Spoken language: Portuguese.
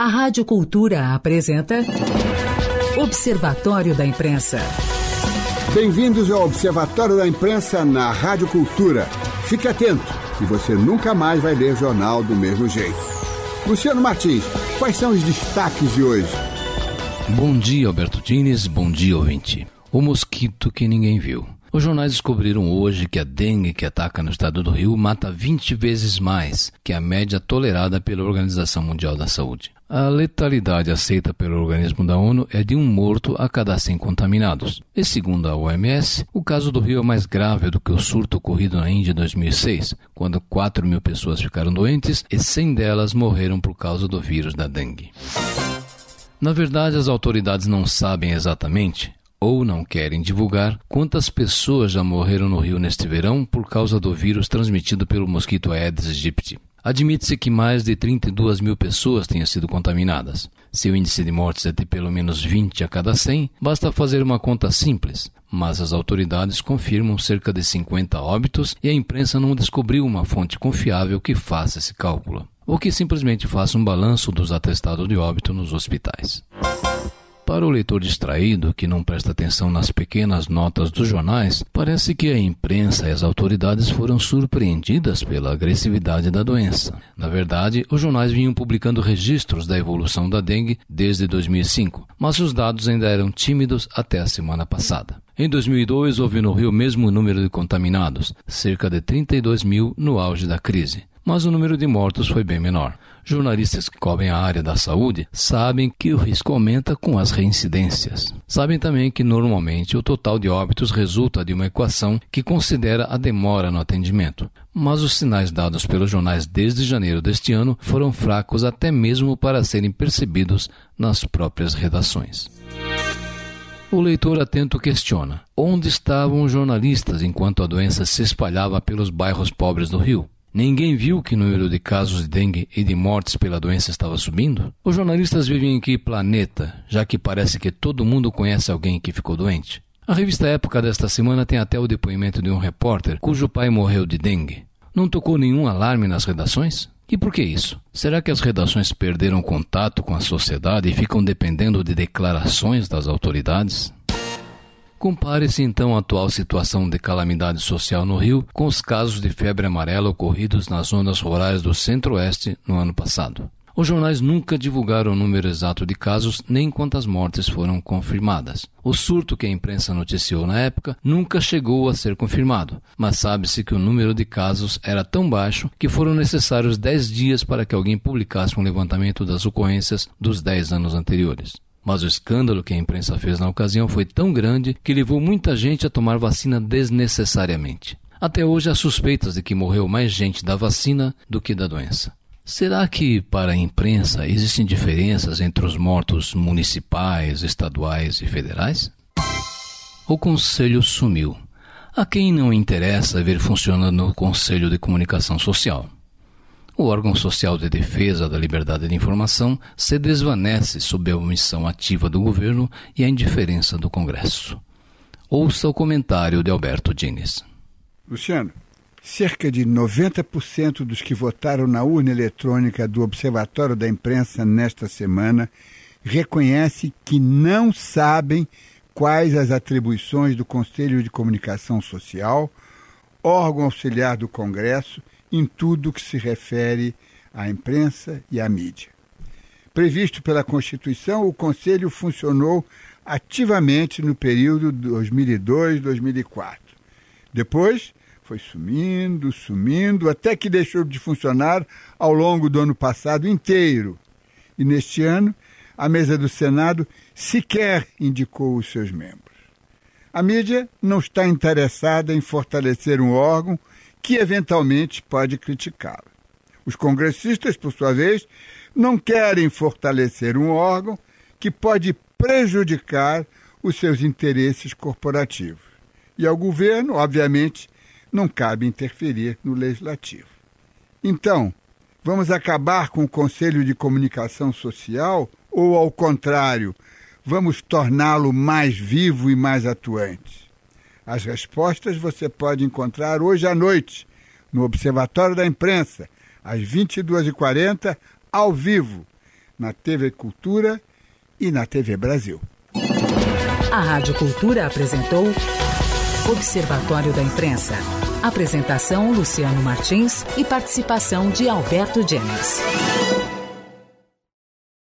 A Rádio Cultura apresenta Observatório da Imprensa. Bem-vindos ao Observatório da Imprensa na Rádio Cultura. Fique atento e você nunca mais vai ler jornal do mesmo jeito. Luciano Martins, quais são os destaques de hoje? Bom dia, Alberto Diniz. Bom dia, ouvinte. O mosquito que ninguém viu. Os jornais descobriram hoje que a dengue que ataca no estado do Rio mata 20 vezes mais que a média tolerada pela Organização Mundial da Saúde. A letalidade aceita pelo organismo da ONU é de 1 morto a cada 100 contaminados. E segundo a OMS, o caso do Rio é mais grave do que o surto ocorrido na Índia em 2006, quando 4 mil pessoas ficaram doentes e 100 delas morreram por causa do vírus da dengue. Na verdade, as autoridades não sabem exatamente ou não querem divulgar quantas pessoas já morreram no Rio neste verão por causa do vírus transmitido pelo mosquito Aedes aegypti. Admite-se que mais de 32 mil pessoas tenham sido contaminadas. Se o índice de mortes é de pelo menos 20 a cada 100, basta fazer uma conta simples, mas as autoridades confirmam cerca de 50 óbitos e a imprensa não descobriu uma fonte confiável que faça esse cálculo, ou que simplesmente faça um balanço dos atestados de óbito nos hospitais. Para o leitor distraído, que não presta atenção nas pequenas notas dos jornais, parece que a imprensa e as autoridades foram surpreendidas pela agressividade da doença. Na verdade, os jornais vinham publicando registros da evolução da dengue desde 2005, mas os dados ainda eram tímidos até a semana passada. Em 2002, houve no Rio o mesmo número de contaminados, cerca de 32 mil no auge da crise, mas o número de mortos foi bem menor. Jornalistas que cobrem a área da saúde sabem que o risco aumenta com as reincidências. Sabem também que normalmente o total de óbitos resulta de uma equação que considera a demora no atendimento. Mas os sinais dados pelos jornais desde janeiro deste ano foram fracos até mesmo para serem percebidos nas próprias redações. O leitor atento questiona: onde estavam os jornalistas enquanto a doença se espalhava pelos bairros pobres do Rio? Ninguém viu que o número de casos de dengue e de mortes pela doença estava subindo? Os jornalistas vivem em que planeta, já que parece que todo mundo conhece alguém que ficou doente? A revista Época desta semana tem até o depoimento de um repórter cujo pai morreu de dengue. Não tocou nenhum alarme nas redações? E por que isso? Será que as redações perderam contato com a sociedade e ficam dependendo de declarações das autoridades? Compare-se então a atual situação de calamidade social no Rio com os casos de febre amarela ocorridos nas zonas rurais do Centro-Oeste no ano passado. Os jornais nunca divulgaram o número exato de casos nem quantas mortes foram confirmadas. O surto que a imprensa noticiou na época nunca chegou a ser confirmado, mas sabe-se que o número de casos era tão baixo que foram necessários 10 dias para que alguém publicasse um levantamento das ocorrências dos 10 anos anteriores. Mas o escândalo que a imprensa fez na ocasião foi tão grande que levou muita gente a tomar vacina desnecessariamente. Até hoje há suspeitas de que morreu mais gente da vacina do que da doença. Será que, para a imprensa, existem diferenças entre os mortos municipais, estaduais e federais? O Conselho sumiu. A quem não interessa ver funcionando o Conselho de Comunicação Social? O órgão social de defesa da liberdade de informação se desvanece sob a omissão ativa do governo e a indiferença do Congresso. Ouça o comentário de Alberto Diniz. Luciano, cerca de 90% dos que votaram na urna eletrônica do Observatório da Imprensa nesta semana reconhece que não sabem quais as atribuições do Conselho de Comunicação Social, órgão auxiliar do Congresso, em tudo que se refere à imprensa e à mídia. Previsto pela Constituição, o Conselho funcionou ativamente no período 2002-2004. Depois, foi sumindo, até que deixou de funcionar ao longo do ano passado inteiro. E neste ano, a mesa do Senado sequer indicou os seus membros. A mídia não está interessada em fortalecer um órgão que eventualmente pode criticá-lo. Os congressistas, por sua vez, não querem fortalecer um órgão que pode prejudicar os seus interesses corporativos. E ao governo, obviamente, não cabe interferir no legislativo. Então, vamos acabar com o Conselho de Comunicação Social ou, ao contrário, vamos torná-lo mais vivo e mais atuante? As respostas você pode encontrar hoje à noite, no Observatório da Imprensa, às 22h40, ao vivo, na TV Cultura e na TV Brasil. A Rádio Cultura apresentou Observatório da Imprensa. Apresentação Luciano Martins e participação de Alberto Jennings.